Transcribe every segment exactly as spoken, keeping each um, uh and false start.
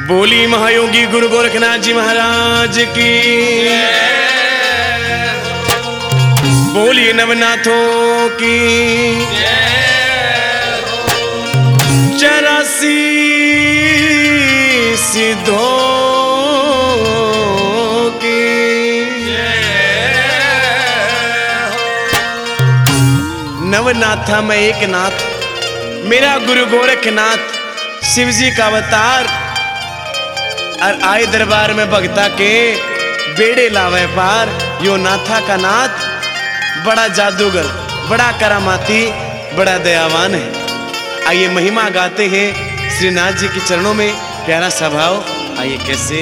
बोली महायोगी गुरु गोरखनाथ जी महाराज की, बोली नवनाथों की, चौरासी सिद्धों की। नवनाथा में एक नाथ मेरा गुरु गोरखनाथ शिव जी का अवतार, और आए दरबार में भगता के बेड़े लावे पार। यो नाथा का नाथ बड़ा जादूगर, बड़ा करामाती, बड़ा दयावान है। आइए महिमा गाते हैं श्रीनाथ जी के चरणों में। प्यारा स्वभाव, आइए कैसे।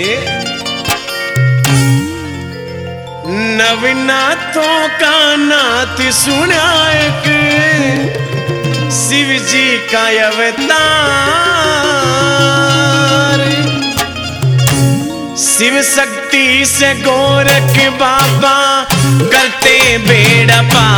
नवनाथों का नाथ सुना एक शिव जी का अवतार, शिव शक्ति से गोरख बाबा करते बेड़ा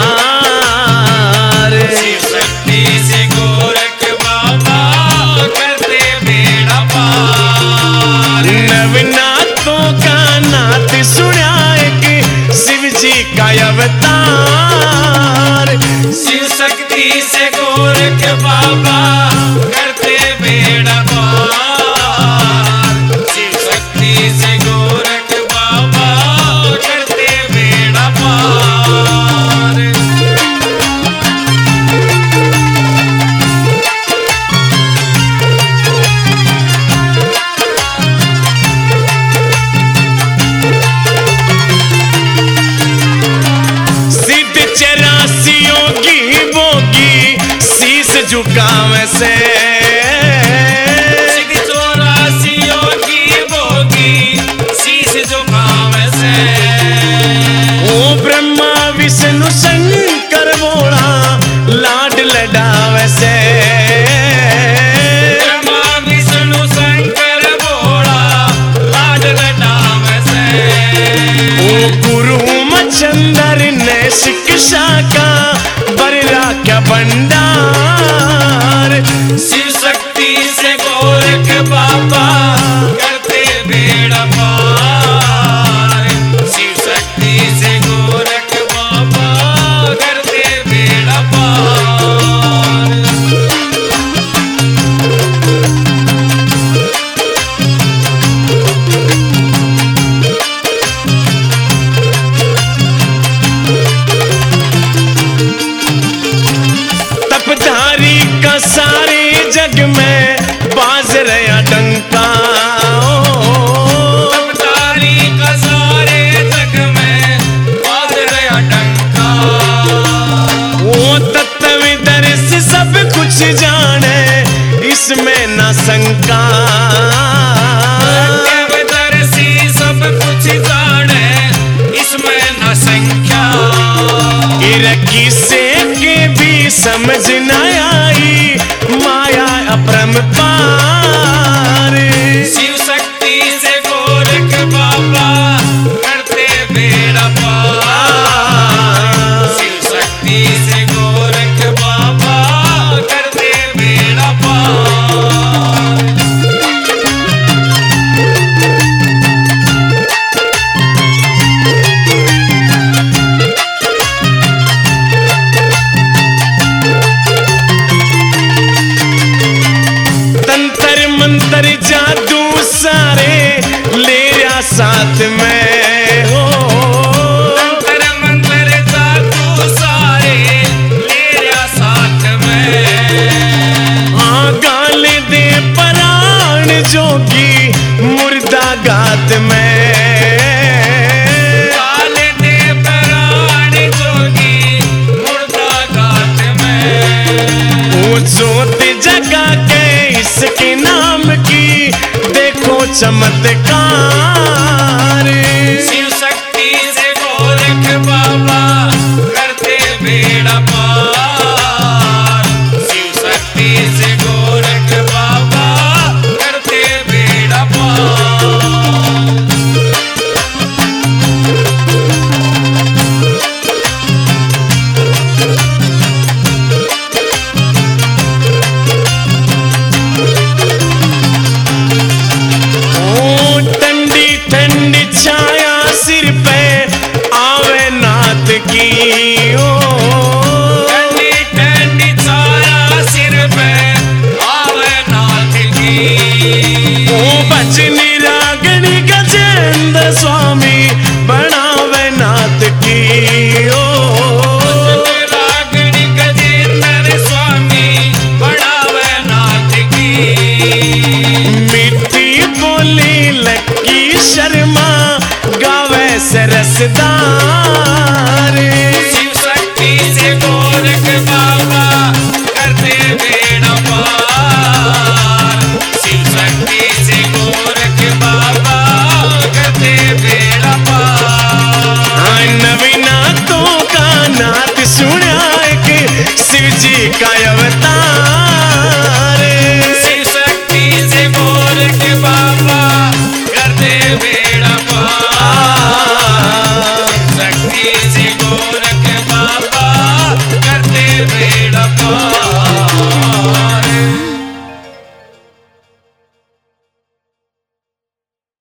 पार। शिव शक्ति से गोरख बाबा करते बेड़ा पार। नवनाथों का नाथ सुना एक शिव जी का अवतार, शिव शक्ति से गोरख बाबा करते बेड़ा पार। शिव शक्ति से गोरख बाबा करते बेड़ा पार। सिद्ध चौरासियों की बोगी शीश झुकावे से, सिद्ध चौरासियों की बोगी शीश झुकावे से। ओ ब्रह्मा विष्णु शंकर बोला लाड लडावे से, ब्रह्मा विष्णु शंकर बोला लाड लडावे से। ओ गुरु मचंदर ने शिक्षा का बरला क्या भंडार। शिव शक्ति से गोरख बाबा करते बेड़ा पार। शिव शक्ति से गोरख बाबा करते बेड़ा पार। तपधारी का सारे जग में बाज रहा डंका, तपधारी का सारे जग में बाज रहा डंका। वो तत्वदर्शी सब कुछ जाने इसमें न शंका। तत्वदर्शी सब कुछ जाने इसमें न संख्या। किसे के भी समझ न आई माया अपरंपार। शिव शक्ति से गोरख बाबा करते बेड़ा पार। शिव शक्ति से गोरख बाबा करते बेड़ा पार। तंत्र मंत्र जादू सारे ले आ साथ में हो, तंत्र मंत्र जादू सारे ले आ साथ में। हाँ गाल दे प्राण जोगी मुर्दा गात में, गाल दे प्राण जोगी मुर्दा गात में। वो जोत जगा के इसके नाम की देखो चमत्कार।